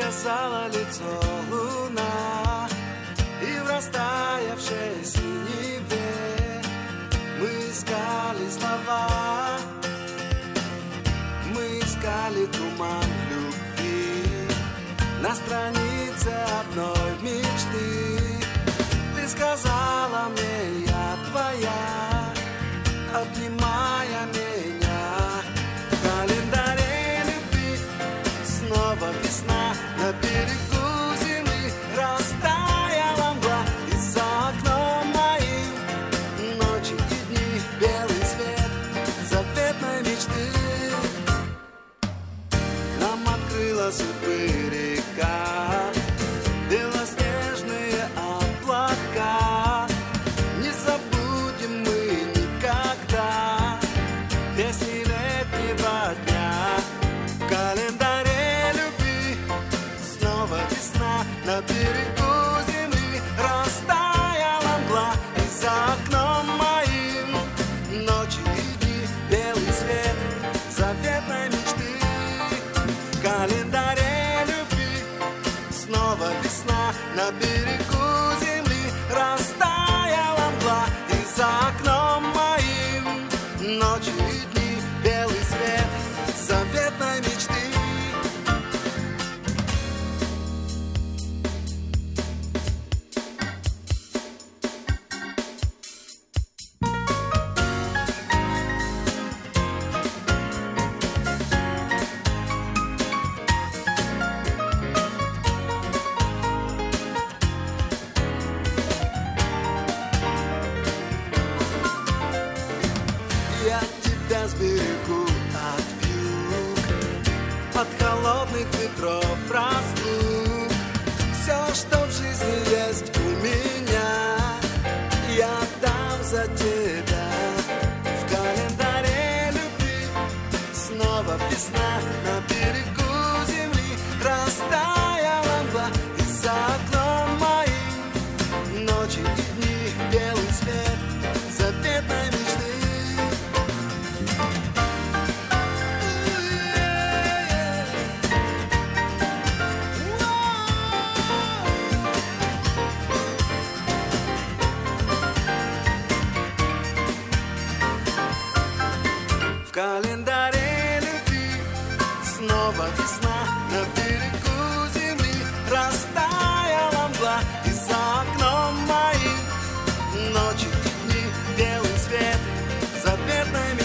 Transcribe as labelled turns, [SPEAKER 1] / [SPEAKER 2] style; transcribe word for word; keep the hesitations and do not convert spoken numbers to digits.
[SPEAKER 1] сказала лицо луна, и в растаявшей синеве мы искали слова, мы искали туман любви на странице одной мечты. Ты сказала мне, я твоя, обнимая меня. В календаре любви снова весна, на берегу земли растаяла мгла, и за окном моим ночи и дни белый свет заветной мечты. Нам открыла судьбы река, белоснежные облака. Не забудем мы никогда песни летнего дня. В календаре любви снова весна, на берегу земли растаяла мгла, и за окном моим ночи и дни белый свет заветной мечты. В календаре любви снова весна, на берегу земли растаяла мгла, и за окном моим ночи и дни белый свет заветной мечты. Я тебя сберегу от вьюг, от холодных ветров разлук. Все, что в жизни есть у меня, я дам за тебя. В календаре любви снова весна, на берегу земли растаяла мгла, и за окном моим ночи и дни белый свет заветной мечты. В календаре любви снова весна, на берегу земли растаяла мгла, и за окном моим ночи и дни белый свет заветной мечты.